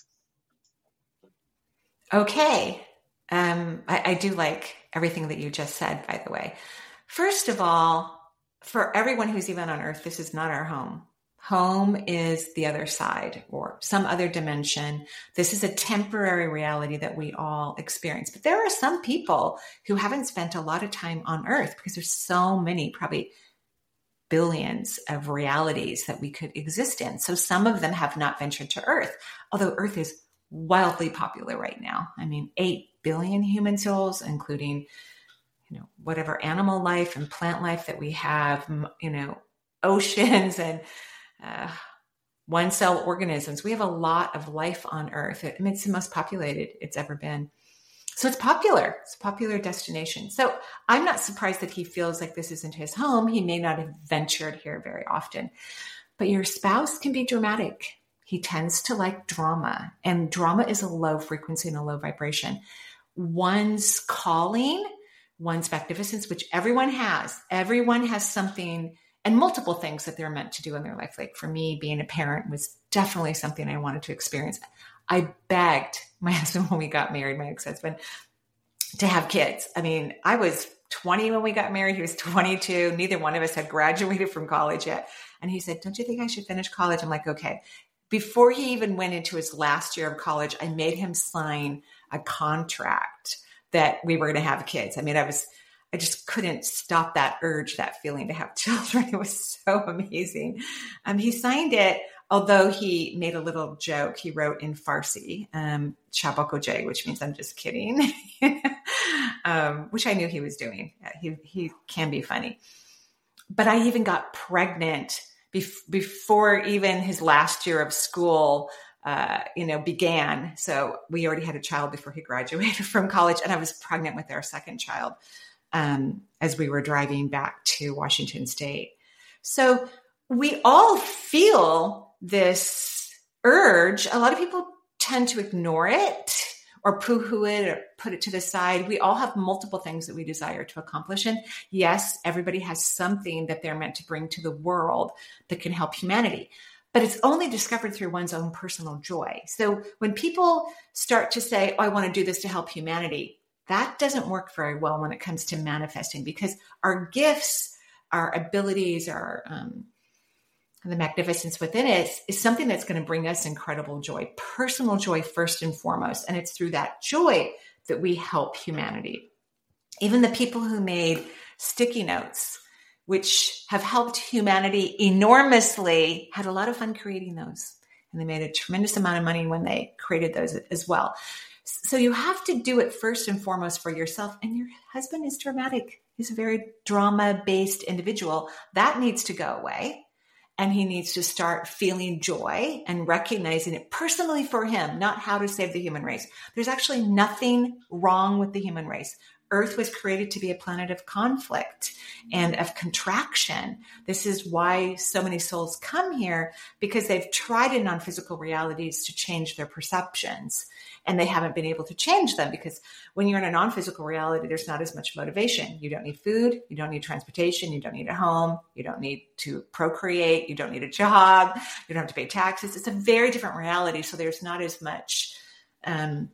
Okay. Um, I, I do like everything that you just said, by the way. First of all, for everyone who's even on Earth, this is not our home. Home is the other side or some other dimension. This is a temporary reality that we all experience. But there are some people who haven't spent a lot of time on Earth because there's so many, probably billions of realities that we could exist in. So some of them have not ventured to Earth, although Earth is wildly popular right now. I mean, eight billion human souls, including, you know, whatever animal life and plant life that we have, you know, oceans and uh, one cell organisms. We have a lot of life on Earth. I mean, it's the most populated it's ever been. So it's popular. It's a popular destination. So I'm not surprised that he feels like this isn't his home. He may not have ventured here very often, but your spouse can be dramatic. He tends to like drama, and drama is a low frequency and a low vibration. One's calling, one's magnificence, which everyone has. Everyone has something and multiple things that they're meant to do in their life. Like for me, being a parent was definitely something I wanted to experience. I begged my husband when we got married, my ex-husband, to have kids. I mean, I was twenty when we got married. He was twenty-two. Neither one of us had graduated from college yet. And he said, don't you think I should finish college? I'm like, okay. Before he even went into his last year of college, I made him sign a contract that we were going to have kids. I mean, I was, I just couldn't stop that urge, that feeling to have children. It was so amazing. Um, he signed it, although he made a little joke. He wrote in Farsi, um, Shabako Jay, which means I'm just kidding, um, which I knew he was doing. He, he can be funny. But I even got pregnant before even his last year of school, uh, you know, began. So we already had a child before he graduated from college, and I was pregnant with our second child um, as we were driving back to Washington State. So we all feel this urge. A lot of people tend to ignore it or poo-hoo it or put it to the side. We all have multiple things that we desire to accomplish. And yes, everybody has something that they're meant to bring to the world that can help humanity. But it's only discovered through one's own personal joy. So when people start to say, oh, I want to do this to help humanity, that doesn't work very well when it comes to manifesting, because our gifts, our abilities, our um, the magnificence within it is something that's going to bring us incredible joy, personal joy first and foremost. And it's through that joy that we help humanity. Even the people who made sticky notes, which have helped humanity enormously, had a lot of fun creating those. And they made a tremendous amount of money when they created those as well. So you have to do it first and foremost for yourself. And your husband is dramatic. He's a very drama-based individual. That needs to go away. And he needs to start feeling joy and recognizing it personally for him, not how to save the human race. There's actually nothing wrong with the human race. Earth was created to be a planet of conflict and of contraction. This is why so many souls come here, because they've tried in non-physical realities to change their perceptions, and they haven't been able to change them, because when you're in a non-physical reality, there's not as much motivation. You don't need food. You don't need transportation. You don't need a home. You don't need to procreate. You don't need a job. You don't have to pay taxes. It's a very different reality. So there's not as much um,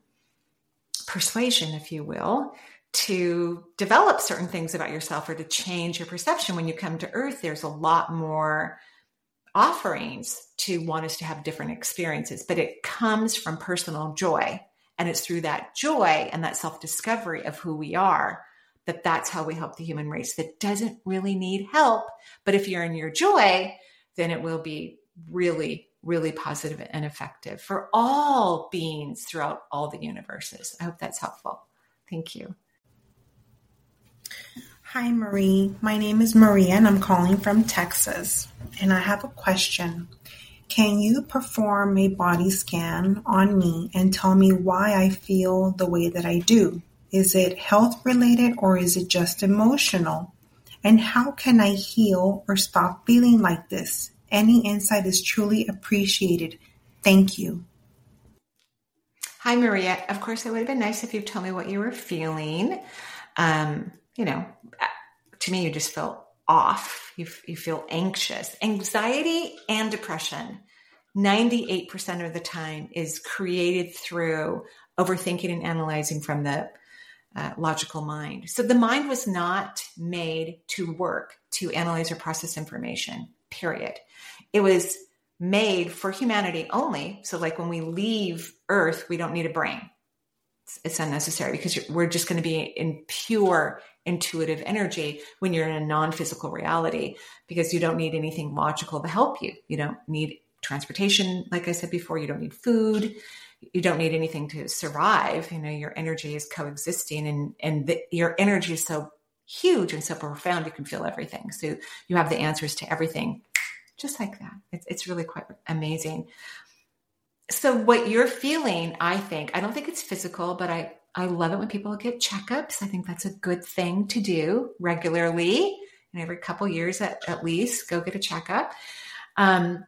persuasion, if you will, to develop certain things about yourself or to change your perception. When you come to Earth, there's a lot more offerings to want us to have different experiences, but it comes from personal joy. And it's through that joy and that self-discovery of who we are that that's how we help the human race that doesn't really need help. But if you're in your joy, then it will be really, really positive and effective for all beings throughout all the universes. I hope that's helpful. Thank you. Hi, Marie. My name is Maria, and I'm calling from Texas. And I have a question. Can you perform a body scan on me and tell me why I feel the way that I do? Is it health related or is it just emotional? And how can I heal or stop feeling like this? Any insight is truly appreciated. Thank you. Hi, Maria. Of course, it would have been nice if you told me what you were feeling. Um, you know, to me, you just feel off. You, you feel anxious. Anxiety and depression, ninety-eight percent of the time is created through overthinking and analyzing from the uh, logical mind. So the mind was not made to work, to analyze or process information, period. It was made for humanity only. So like when we leave Earth, we don't need a brain. It's, it's unnecessary because we're just going to be in pure intuitive energy when you're in a non-physical reality, because you don't need anything logical to help you. You don't need transportation. Like I said before, you don't need food. You don't need anything to survive. You know, your energy is coexisting, and, and the, your energy is so huge and so profound. You can feel everything. So you have the answers to everything just like that. It's, it's really quite amazing. So what you're feeling, I think, I don't think it's physical, but I, I love it when people get checkups. I think that's a good thing to do regularly, and every couple years at, at least go get a checkup. Um,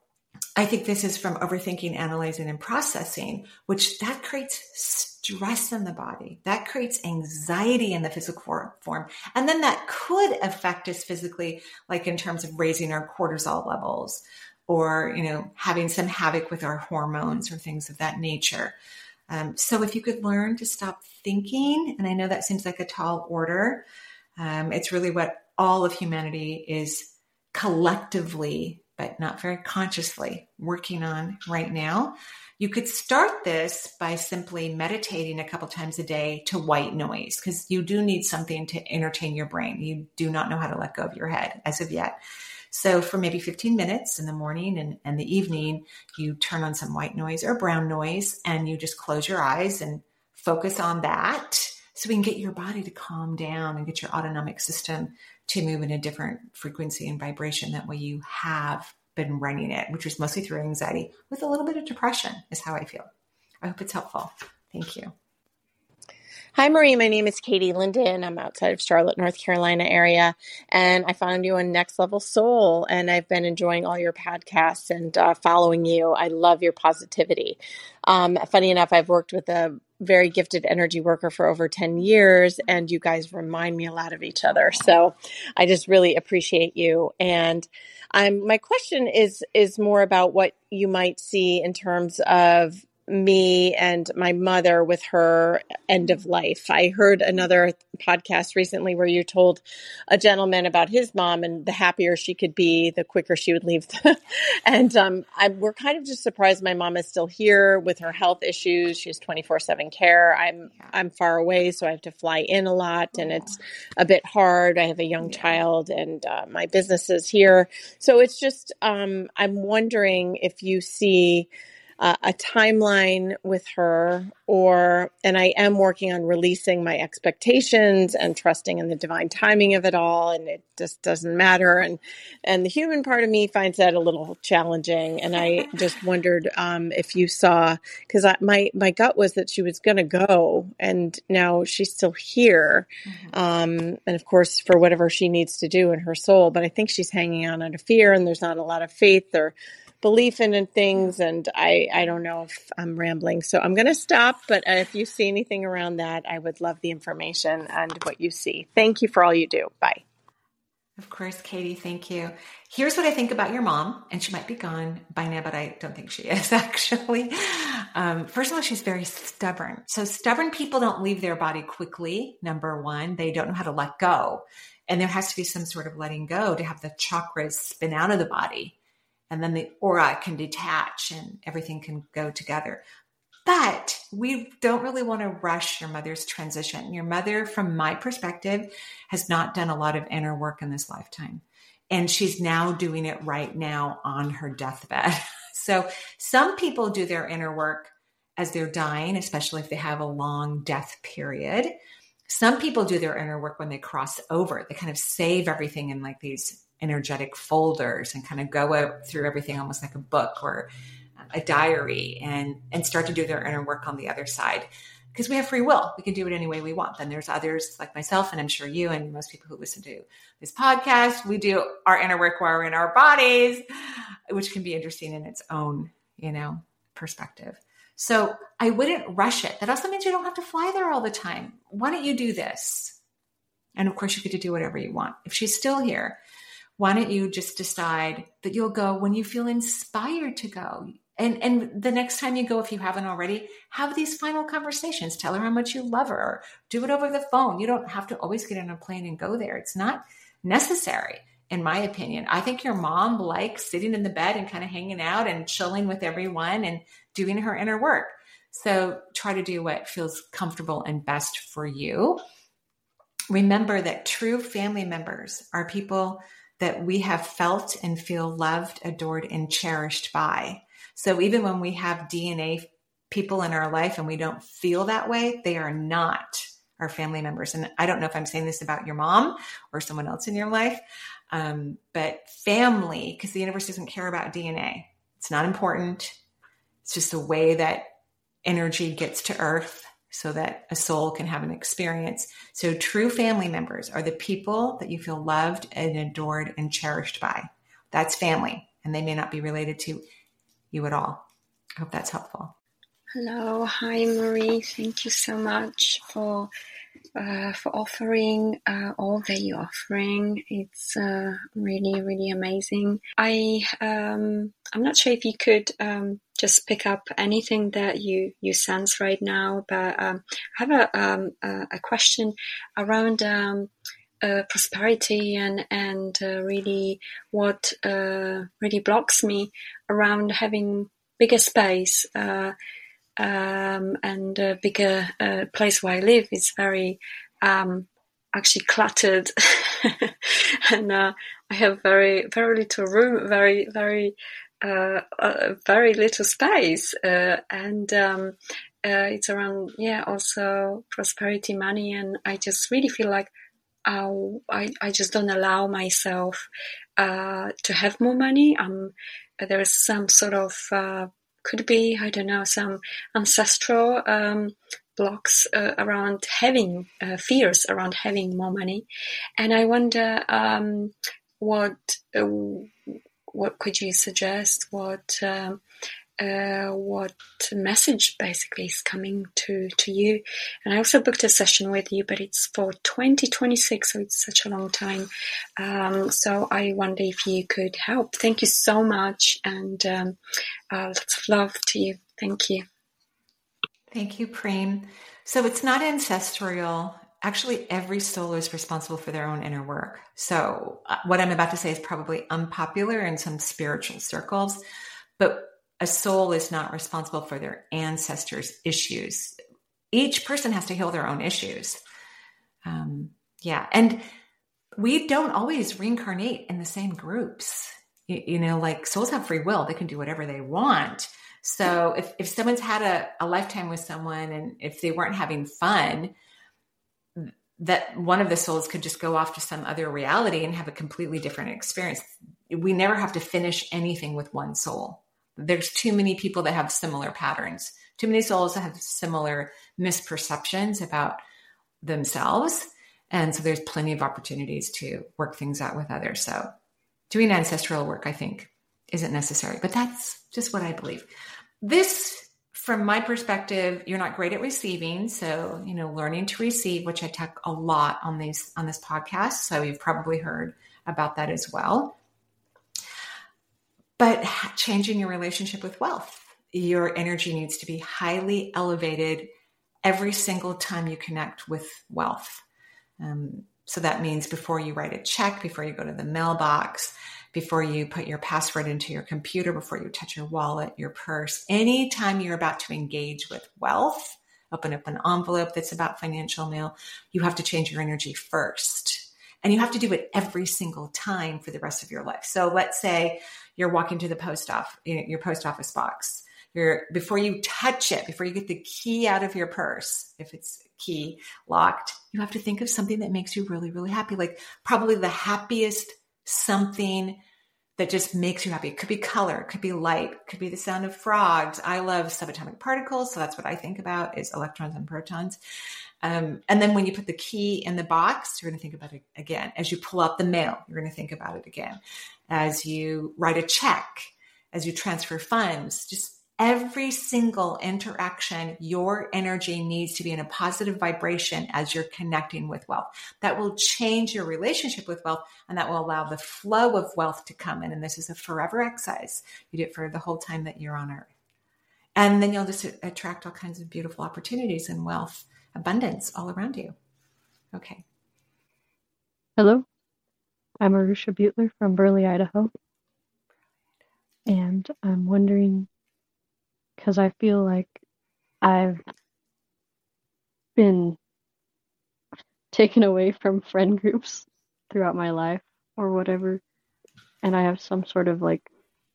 I think this is from overthinking, analyzing, and processing, which that creates stress in the body. That creates anxiety in the physical form. And then that could affect us physically, like in terms of raising our cortisol levels, or, you know, having some havoc with our hormones or things of that nature. Um, so if you could learn to stop thinking, and I know that seems like a tall order, um, it's really what all of humanity is collectively, but not very consciously, working on right now. You could start this by simply meditating a couple times a day to white noise, because you do need something to entertain your brain. You do not know how to let go of your head as of yet. So for maybe fifteen minutes in the morning and, and the evening, you turn on some white noise or brown noise, and you just close your eyes and focus on that, so we can get your body to calm down and get your autonomic system to move in a different frequency and vibration. That way you have been running it, which is mostly through anxiety with a little bit of depression, is how I feel. I hope it's helpful. Thank you. Hi, Marie. My name is Katie Linden. I'm outside of Charlotte, North Carolina area, and I found you on Next Level Soul, and I've been enjoying all your podcasts and uh, following you. I love your positivity. Um, funny enough, I've worked with a very gifted energy worker for over ten years, and you guys remind me a lot of each other. So I just really appreciate you. And I'm, my question is, is more about what you might see in terms of me and my mother with her end of life. I heard another podcast recently where you told a gentleman about his mom, and the happier she could be, the quicker she would leave. and um, I, we're kind of just surprised my mom is still here with her health issues. She has twenty-four seven care. I'm Yeah. I'm far away, so I have to fly in a lot, and it's a bit hard. I have a young Yeah. child, and uh, my business is here. So it's just, um, I'm wondering if you see Uh, a timeline with her, or, and I am working on releasing my expectations and trusting in the divine timing of it all. And it just doesn't matter. And, and the human part of me finds that a little challenging. And I just wondered, um, if you saw, cause I, my, my gut was that she was going to go, and now she's still here. Mm-hmm. Um, and of course, for whatever she needs to do in her soul, but I think she's hanging on out of fear, and there's not a lot of faith or belief in, in things. And I, I don't know if I'm rambling, so I'm going to stop. But uh, if you see anything around that, I would love the information and what you see. Thank you for all you do. Bye. Of course, Katie, thank you. Here's what I think about your mom, and she might be gone by now, but I don't think she is actually. Um, first of all, she's very stubborn. So stubborn people don't leave their body quickly. Number one, they don't know how to let go. And there has to be some sort of letting go to have the chakras spin out of the body. And then the aura can detach and everything can go together. But we don't really want to rush your mother's transition. Your mother, from my perspective, has not done a lot of inner work in this lifetime. And she's now doing it right now on her deathbed. So some people do their inner work as they're dying, especially if they have a long death period. Some people do their inner work when they cross over. They kind of save everything in like these energetic folders and kind of go through everything almost like a book or a diary and, and start to do their inner work on the other side. Because we have free will. We can do it any way we want. Then there's others like myself, and I'm sure you and most people who listen to this podcast, we do our inner work while we're in our bodies, which can be interesting in its own, you know, perspective. So I wouldn't rush it. That also means you don't have to fly there all the time. Why don't you do this? And of course, you get to do whatever you want. If she's still here, why don't you just decide that you'll go when you feel inspired to go? And and the next time you go, if you haven't already, have these final conversations. Tell her how much you love her, or do it over the phone. You don't have to always get on a plane and go there. It's not necessary, in my opinion. I think your mom likes sitting in the bed and kind of hanging out and chilling with everyone and doing her inner work. So try to do what feels comfortable and best for you. Remember that true family members are people that we have felt and feel loved, adored, and cherished by. So even when we have D N A people in our life and we don't feel that way, they are not our family members. And I don't know if I'm saying this about your mom or someone else in your life, um, but family, because the universe doesn't care about D N A. It's not important. It's just a way that energy gets to Earth so that a soul can have an experience. So true family members are the people that you feel loved and adored and cherished by. That's family. And they may not be related to you at all. I hope that's helpful. Hello. Hi, Marie. Thank you so much for uh, for offering uh, all that you're offering. It's uh, really, really amazing. I, um, I'm not sure if you could um, just pick up anything that you, you sense right now, but um, I have a, um, a question around um, uh, prosperity and, and uh, really what uh, really blocks me around having bigger space uh, um, and a bigger uh, place where I live is very um, actually cluttered and uh, I have very, very little room, very, very Uh, uh, very little space, uh, and um, uh, it's around, yeah, also prosperity, money, and I just really feel like uh, I I just don't allow myself uh, to have more money. Um, there is some sort of uh, could be I don't know some ancestral um, blocks uh, around having uh, fears around having more money, and I wonder um, what. Uh, What could you suggest? What um, uh, what message basically is coming to, to you? And I also booked a session with you, but it's for twenty twenty-six, so it's such a long time. Um, so I wonder if you could help. Thank you so much, and um, uh, lots of love to you. Thank you. Thank you, Prem. So it's not ancestral. Actually, every soul is responsible for their own inner work. So uh, what I'm about to say is probably unpopular in some spiritual circles, but a soul is not responsible for their ancestors' issues. Each person has to heal their own issues. Um, yeah. And we don't always reincarnate in the same groups. You, you know, like souls have free will. They can do whatever they want. So if, if someone's had a, a lifetime with someone and if they weren't having fun, that one of the souls could just go off to some other reality and have a completely different experience. We never have to finish anything with one soul. There's too many people that have similar patterns, too many souls that have similar misperceptions about themselves. And so there's plenty of opportunities to work things out with others. So doing ancestral work, I think, isn't necessary, but that's just what I believe. This, from my perspective, you're not great at receiving. So, you know, learning to receive, which I talk a lot on these, on this podcast. So you've probably heard about that as well. But changing your relationship with wealth, your energy needs to be highly elevated every single time you connect with wealth. Um, so that means before you write a check, before you go to the mailbox, before you put your password into your computer, before you touch your wallet, your purse, anytime you're about to engage with wealth, open up an envelope that's about financial mail, you have to change your energy first. And you have to do it every single time for the rest of your life. So let's say you're walking to the post office, your post office box. You're, before you touch it, before you get the key out of your purse, if it's key locked, you have to think of something that makes you really, really happy. Like probably the happiest something that just makes you happy. It could be color, it could be light, it could be the sound of frogs. I love subatomic particles, so that's what I think about is electrons and protons. Um, and then when you put the key in the box, you're going to think about it again. As you pull out the mail, you're going to think about it again. As you write a check, as you transfer funds, just every single interaction, your energy needs to be in a positive vibration as you're connecting with wealth. That will change your relationship with wealth, and that will allow the flow of wealth to come in. And this is a forever exercise. You do it for the whole time that you're on earth. And then you'll just attract all kinds of beautiful opportunities and wealth, abundance all around you. Okay. Hello, I'm Arusha Butler from Burley, Idaho. And I'm wondering, because I feel like I've been taken away from friend groups throughout my life or whatever, and I have some sort of like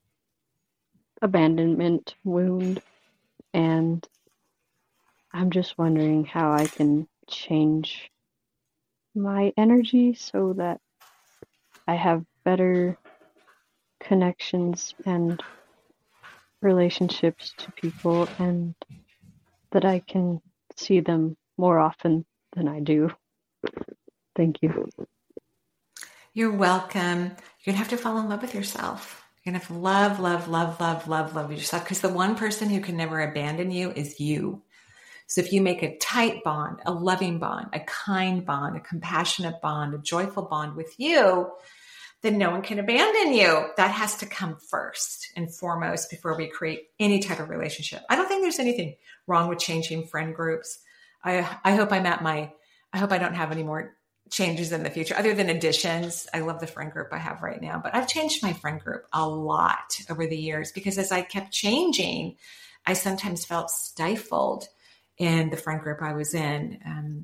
abandonment wound, and I'm just wondering how I can change my energy so that I have better connections and relationships to people, and that I can see them more often than I do. Thank you. You're welcome. You're going to have to fall in love with yourself. You're going to have to love, love, love, love, love, love yourself, because the one person who can never abandon you is you. So if you make a tight bond, a loving bond, a kind bond, a compassionate bond, a joyful bond with you, then no one can abandon you. That has to come first and foremost before we create any type of relationship. I don't think there's anything wrong with changing friend groups. I I hope I'm at my, I hope I don't have any more changes in the future other than additions. I love the friend group I have right now, but I've changed my friend group a lot over the years because as I kept changing, I sometimes felt stifled in the friend group I was in. Um,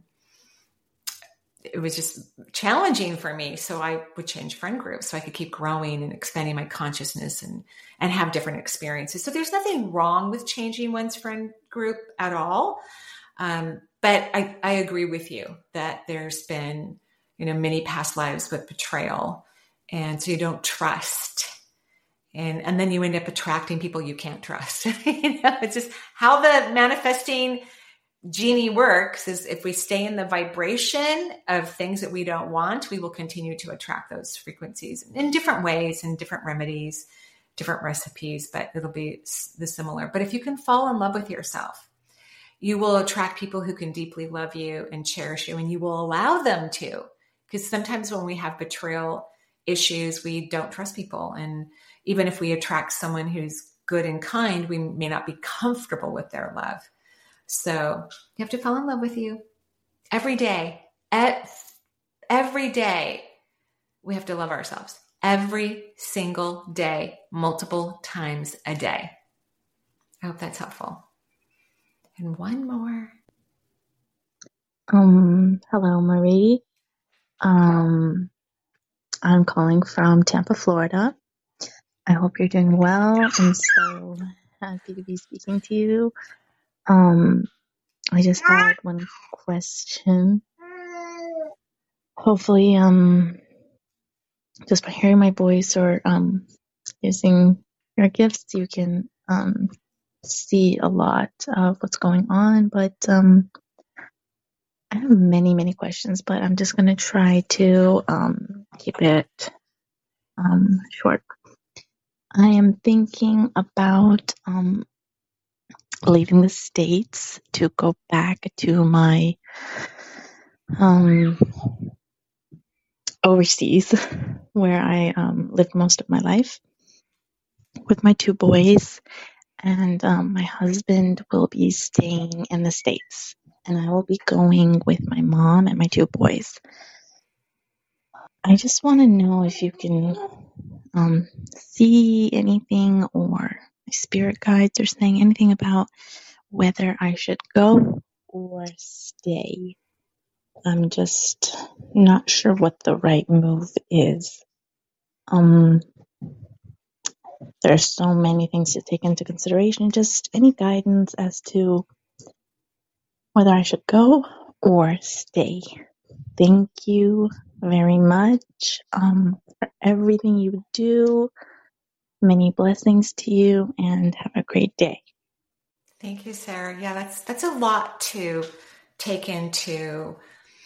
it was just challenging for me. So I would change friend groups so I could keep growing and expanding my consciousness and, and have different experiences. So there's nothing wrong with changing one's friend group at all. Um, but I, I agree with you that there's been, you know, many past lives with betrayal. And so you don't trust. And, and then you end up attracting people you can't trust. You know, it's just how the manifesting genie works is if we stay in the vibration of things that we don't want, we will continue to attract those frequencies in different ways and different remedies, different recipes, but it'll be the similar. But if you can fall in love with yourself, you will attract people who can deeply love you and cherish you, and you will allow them to. Because sometimes when we have betrayal issues, we don't trust people. And even if we attract someone who's good and kind, we may not be comfortable with their love. So you have to fall in love with you every day. Every day, we have to love ourselves. Every single day, multiple times a day. I hope that's helpful. And one more. Um, hello, Marie. Um, I'm calling from Tampa, Florida. I hope you're doing well. I'm so happy to be speaking to you. Um, I just had one question. Hopefully, um, just by hearing my voice or um, using your gifts, you can um, see a lot of what's going on. But um, I have many, many questions, but I'm just going to try to um, keep it um, short. I am thinking about um, leaving the States to go back to my um, overseas, where I um, lived most of my life with my two boys. And um, my husband will be staying in the States. And I will be going with my mom and my two boys. I just want to know if you can um, see anything, or spirit guides are saying anything about whether I should go or stay. I'm just not sure what the right move is. Um, there's so many things to take into consideration. Just any guidance as to whether I should go or stay. Thank you very much um, for everything you do. Many blessings to you, and have a great day. Thank you, Sarah. Yeah, that's that's a lot to take into,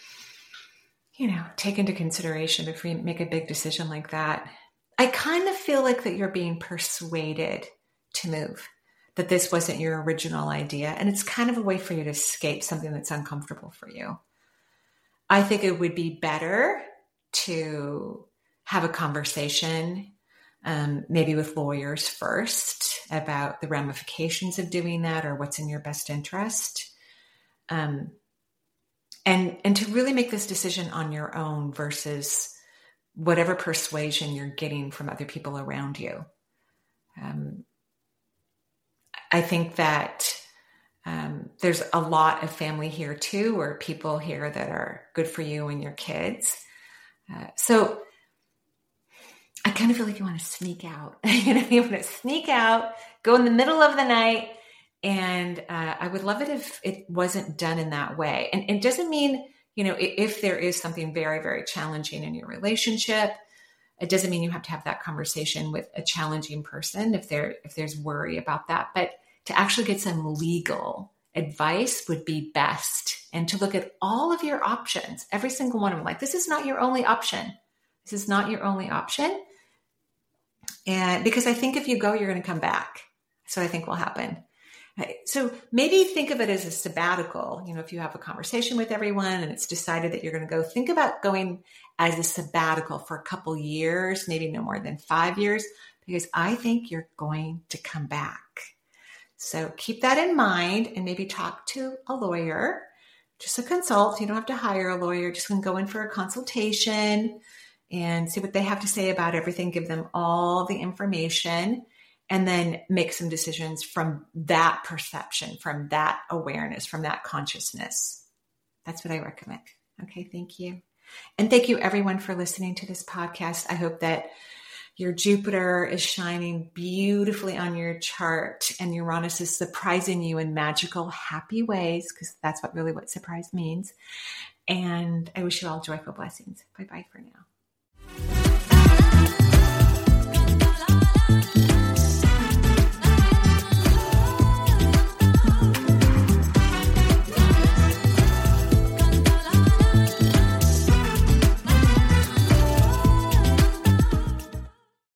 you know, take into consideration before you make a big decision like that. I kind of feel like that you're being persuaded to move, that this wasn't your original idea, and it's kind of a way for you to escape something that's uncomfortable for you. I think it would be better to have a conversation, um, maybe with lawyers first, about the ramifications of doing that or what's in your best interest. Um, and, and to really make this decision on your own versus whatever persuasion you're getting from other people around you. Um, I think that um, there's a lot of family here too, or people here that are good for you and your kids. Uh, so I kind of feel like you want to sneak out. You know, you want to sneak out, go in the middle of the night. And uh, I would love it if it wasn't done in that way. And it doesn't mean, you know, if there is something very, very challenging in your relationship, it doesn't mean you have to have that conversation with a challenging person if there, if there's worry about that. But to actually get some legal advice would be best. And to look at all of your options, every single one of them. Like, this is not your only option. This is not your only option. And because I think if you go, you're going to come back. So I think will happen. So maybe think of it as a sabbatical. You know, if you have a conversation with everyone and it's decided that you're going to go, think about going as a sabbatical for a couple years, maybe no more than five years, because I think you're going to come back. So keep that in mind and maybe talk to a lawyer, just a consult. You don't have to hire a lawyer. Just going to go in for a consultation and see what they have to say about everything. Give them all the information. And then make some decisions from that perception, from that awareness, from that consciousness. That's what I recommend. Okay, thank you. And thank you everyone for listening to this podcast. I hope that your Jupiter is shining beautifully on your chart and Uranus is surprising you in magical, happy ways, because that's what really what surprise means. And I wish you all joyful blessings. Bye-bye for now.